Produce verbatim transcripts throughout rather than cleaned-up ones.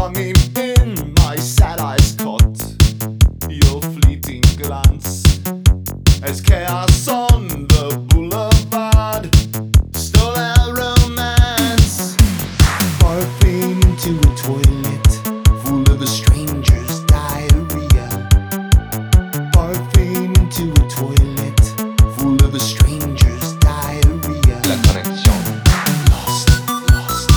longing in my sad eyes caught your fleeting glance as chaos on the boulevard stole our romance. Barfing into a toilet full of a stranger's diarrhea. Barfing into a toilet full of a stranger's diarrhea. La conexión. Lost, lost,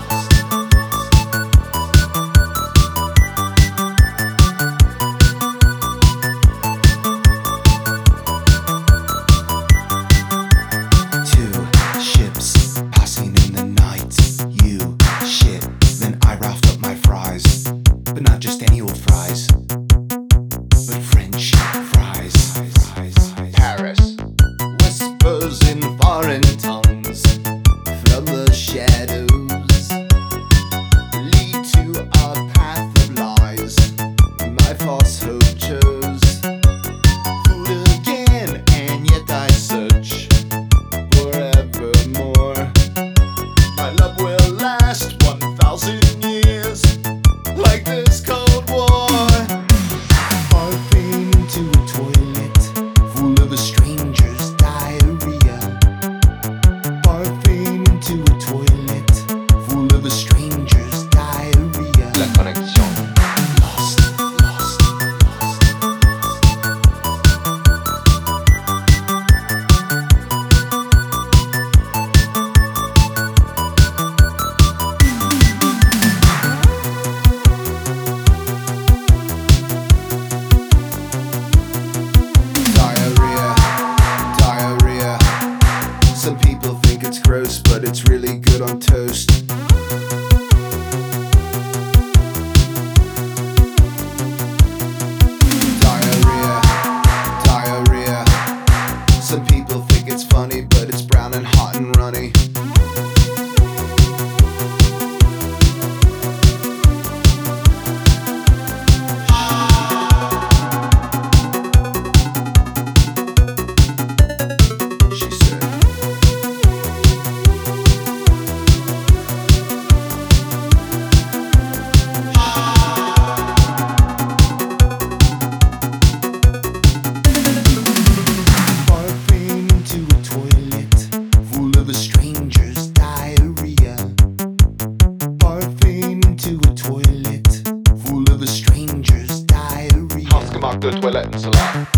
two ships passing in the night. You shit, then I roughed up my fries, but not just any old fries, but French fries. Paris. Whispers in foreign tongues from the shadows lead to a path of lies. My false hope chose food again, and yet I search forevermore. My love will last one thousand years, like this Cold War. Barfing into a toilet full of a stranger's diarrhea. Barfing into a toilet full of a stranger's diarrhea. La conexión. Lost, lost, Diarrhea, diarrhea. Some people think it's gross, but it's really good on toast. Diarrhea, diarrhea. Some people think it's funny, but it's brown and hot and runny. She said. Barfing into a toilet full of a stranger's diarrhea. Barfing into a toilet full of a stranger's diarrhea. Hausgemachte Toilettensalat.